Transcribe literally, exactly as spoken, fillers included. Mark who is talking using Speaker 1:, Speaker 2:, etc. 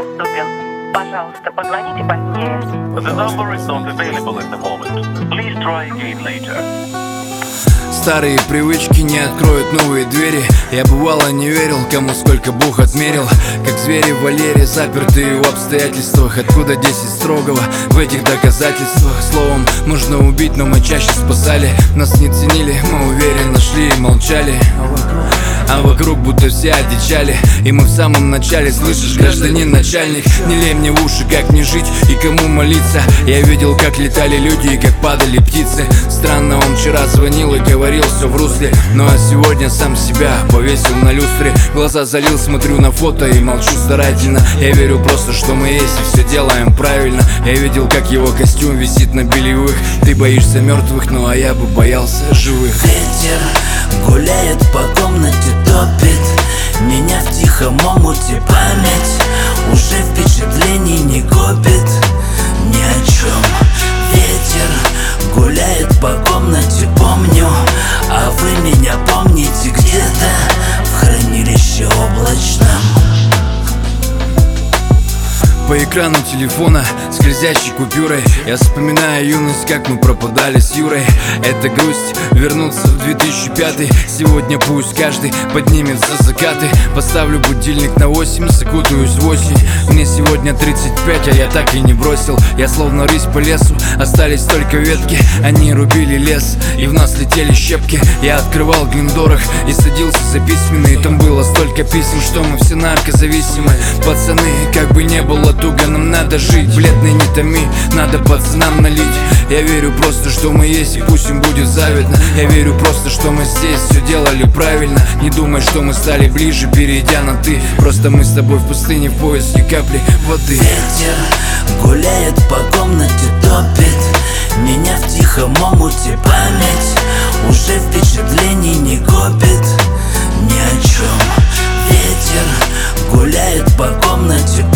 Speaker 1: недоступен. Пожалуйста, позвоните позднее.
Speaker 2: The number is not available at the moment. Please try again later.
Speaker 3: Старые привычки не откроют новые двери. Я бывало не верил, кому сколько Бог отмерил. Как звери в вольере, запертые в обстоятельствах. Откуда десять строгого в этих доказательствах? Словом, можно убить, но мы чаще спасали. Нас не ценили, мы уверенно шли и молчали. А вокруг будто все одичали. И мы в самом начале, слышишь, гражданин начальник, не лей мне в уши, как мне жить и кому молиться. Я видел, как летали люди и как падали птицы. Странно, он вчера звонил и говорил все в русле. Ну а сегодня сам себя повесил на люстре. Глаза залил, смотрю на фото и молчу старательно. Я верю просто, что мы есть и все делаем правильно. Я видел, как его костюм висит на бельевых. Ты боишься мертвых, ну а я бы боялся живых.
Speaker 4: Ветер гуляет по комнате, топит меня в тихом омуте. Память уже впечатлений не копит ни о чем. Ветер гуляет по комнате, помню, а вы меня помните где-то в хранилище облачном.
Speaker 3: По экрану телефона скользящей купюрой я вспоминаю юность, как мы пропадали с Юрой. Это грусть вернуться в две тысячи пятый. Сегодня пусть каждый поднимет за закаты. Поставлю будильник на восемь, закутаюсь в осень. Мне сегодня тридцать пять, а я так и не бросил. Я словно рысь по лесу, остались только ветки. Они рубили лес, и в нас летели щепки. Я открывал Глендорах и садился за письменные. Там было столько писем, что мы все наркозависимы. Пацаны, как бы не было туго, нам надо жить. Бледный не томи, надо пацанам налить. Я верю просто, что мы есть, и пусть им будет завидно. Я верю просто, что мы здесь все делали правильно. Не думай, что мы стали ближе, перейдя на ты. Просто мы с тобой в пустыне в поиске капли воды.
Speaker 4: Ветер гуляет по комнате, топит меня в тихом омуте. Память уже впечатлений не копит ни о чем. Ветер гуляет по комнате,